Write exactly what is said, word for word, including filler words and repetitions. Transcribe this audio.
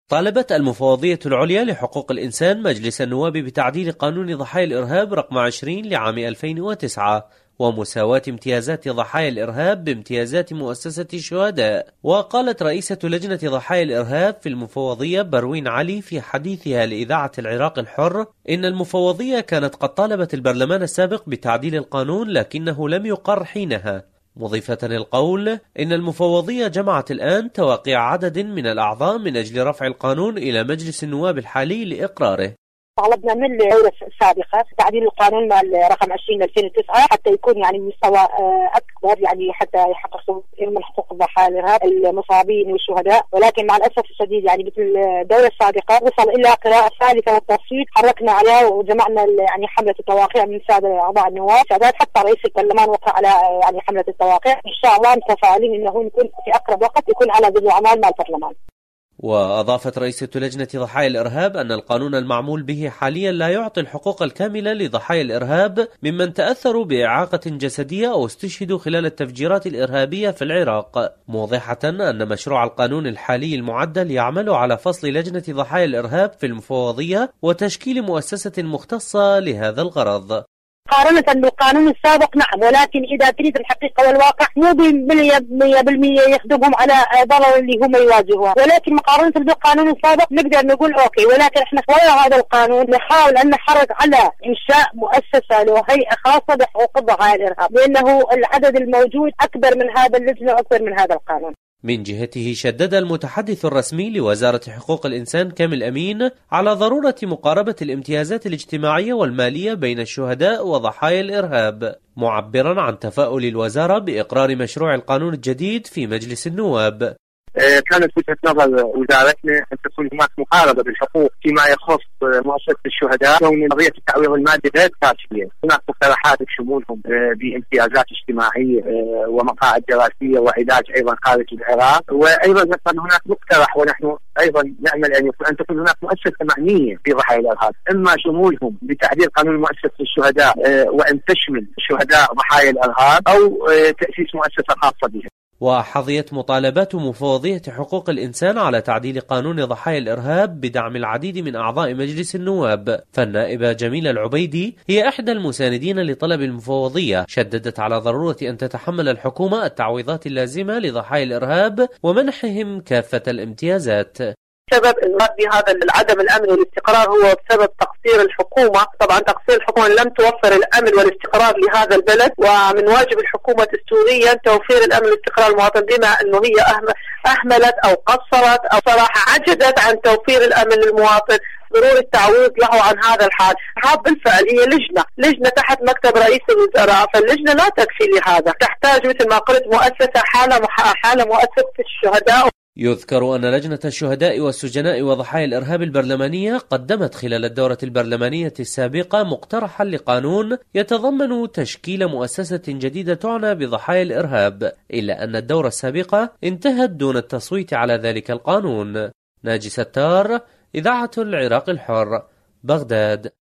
طالبت المفوضية العليا لحقوق الإنسان مجلس النواب بتعديل قانون ضحايا الإرهاب رقم عشرين لعام ألفين وتسعة ومساواة امتيازات ضحايا الإرهاب بامتيازات مؤسسة الشهداء. وقالت رئيسة لجنة ضحايا الإرهاب في المفوضية بروين علي في حديثها لإذاعة العراق الحر إن المفوضية كانت قد طالبت البرلمان السابق بتعديل القانون لكنه لم يقر حينها، مضيفة القول إن المفوضية جمعت الآن توقيع عدد من الأعضاء من أجل رفع القانون إلى مجلس النواب الحالي لإقراره. طلبنا من الدولة السابقة تعديل القانون مال رقم عشرين ألفين وتسعة حتى يكون يعني مستوى أكبر، يعني حتى يحقق من حقوق ضحايا الإرهاب المصابين والشهداء، ولكن مع الأسف الشديد يعني مثل الدولة السابقة وصل إلى قراءة ثالثة والتصويت حركنا عليها وجمعنا يعني حملة التواقيع من سادة أعضاء النواب، سادات حتى رئيس البرلمان وقع على يعني حملة التواقيع. إن شاء الله متفائلين إنه يكون في أقرب وقت يكون على ذي الأعمال مع البرلمان. وأضافت رئيسة لجنة ضحايا الإرهاب أن القانون المعمول به حاليا لا يعطي الحقوق الكاملة لضحايا الإرهاب ممن تأثروا بإعاقة جسدية أو استشهدوا خلال التفجيرات الإرهابية في العراق، موضحة أن مشروع القانون الحالي المعدل يعمل على فصل لجنة ضحايا الإرهاب في المفوضية وتشكيل مؤسسة مختصة لهذا الغرض. مقارنة بالقانون السابق نعم، ولكن إذا تريد الحقيقة والواقع مو مية بالمية يخدمهم على ضرر اللي هم يواجهوها، ولكن مقارنة بالقانون السابق نقدر نقول أوكي، ولكن إحنا ويا هذا القانون نحاول أن نحرص على إنشاء مؤسسة له هيئة خاصة بحقوق ضحايا الإرهاب، لأنه العدد الموجود أكبر من هذا اللجنة وأكبر من هذا القانون. من جهته شدد المتحدث الرسمي لوزارة حقوق الإنسان كامل أمين على ضرورة مقاربة الامتيازات الاجتماعية والمالية بين الشهداء وضحايا الإرهاب، معبرا عن تفاؤل الوزارة بإقرار مشروع القانون الجديد في مجلس النواب. كانت وجهة نظر وزارتنا أن تكون هناك مقاربة بالحقوق فيما يخص مؤسسة الشهداء، كون قضية التعويض المادي غير كافية. هناك مقترحات بشمولهم بامتيازات اجتماعية ومقاعد دراسية وعلاج أيضا خارج العراق، وأيضا مثلا هناك مقترح ونحن أيضا نأمل أن يكون أن تكون هناك مؤسسة معنية في ضحايا الإرهاب، إما شمولهم بتعديل قانون مؤسسة الشهداء وأن تشمل شهداء ضحايا الإرهاب أو تأسيس مؤسسة خاصة بهم. وحظيت مطالبات مفوضية حقوق الإنسان على تعديل قانون ضحايا الإرهاب بدعم العديد من أعضاء مجلس النواب، فالنائبة جميلة العبيدي هي إحدى المساندين لطلب المفوضية، شددت على ضرورة أن تتحمل الحكومة التعويضات اللازمة لضحايا الإرهاب ومنحهم كافة الامتيازات. سبب المادي هذا العدم الامن والاستقرار هو بسبب تقصير الحكومه، طبعا تقصير الحكومه لم توفر الامن والاستقرار لهذا البلد، ومن واجب الحكومه دستوريا توفير الامن والاستقرار للمواطن، بما انه هي اهملت او قصرت او صراحه عجزت عن توفير الامن للمواطن، ضروري التعويض له عن هذا الحال. هذا بالفعل هي لجنه، لجنه تحت مكتب رئيس الوزراء، فاللجنه لا تكفي لهذا، تحتاج مثل ما قلت مؤسسه حاله حاله مؤسسه الشهداء. يذكر أن لجنة الشهداء والسجناء وضحايا الإرهاب البرلمانية قدمت خلال الدورة البرلمانية السابقة مقترحا لقانون يتضمن تشكيل مؤسسة جديدة تعنى بضحايا الإرهاب، إلا أن الدورة السابقة انتهت دون التصويت على ذلك القانون. ناجي ستار، إذاعة العراق الحر، بغداد.